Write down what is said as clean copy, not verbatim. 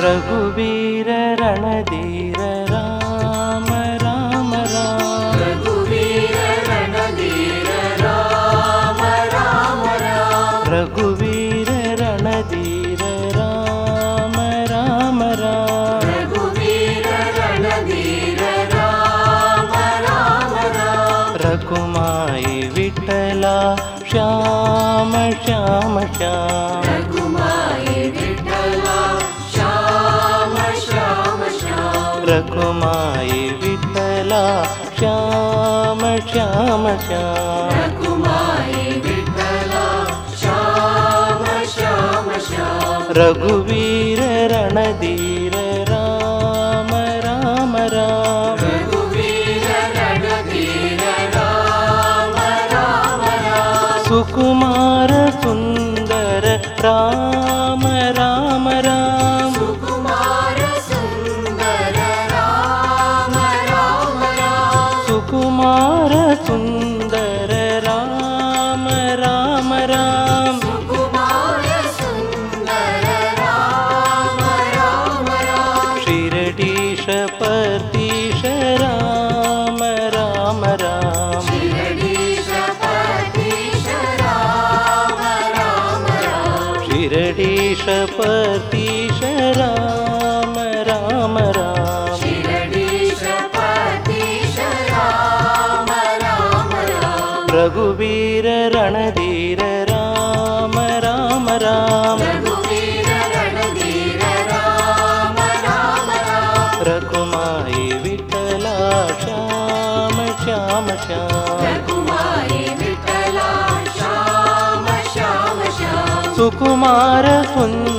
ರಘುವೀರ Ranadheera Rama Rama Rama ರಘುವೀರ Ranadheera Rama Rama Rama ರಘುವೀರ Ranadheera Rama Rama Rama ರಘುವೀರ Ranadheera Rama Rama Rama ರಘುಮಾಯಿ Vittala Shyama Shyama Shyama ರಘುಮಾಯಿ Vittala Shyama Shyama Shyama ರಘುಮಾಯಿ Vittala Shyama Shyama Shyama ರಘುಮಾಯಿ Vittala Shyama Shyama Shyama ರಘುವೀರ Ranadheera Rama Rama Rama ರಘುವೀರ Ranadheera Rama Rama Rama Sukumara Sundara Rama Rama Rama Sukumara Sundara Rama Rama Rama Sukumara Sundara Rama Rama Rama Sukumara Sundara Rama Rama Rama ಶಿರಡೀಶ ಪತೀಶ Rama Rama Rama ಶಿರಡೀಶ ಪತೀಶ Rama Rama Rama ಶಿರಡೀಶ ಪತೀಶ Rama Rama Rama ಶಿರಡೀಶ ಪತೀಶ Rama Rama Rama ರಘುವೀರ Ranadheera Rama Rama Rama ರಘುವೀರ Ranadheera Rama Rama Rama ರಘುಮಾಯಿ Vittala Shyama Shyama Shyama ರಘುಮಾಯಿ Vittala Shyama Shyama Shyama Sukumara Sundara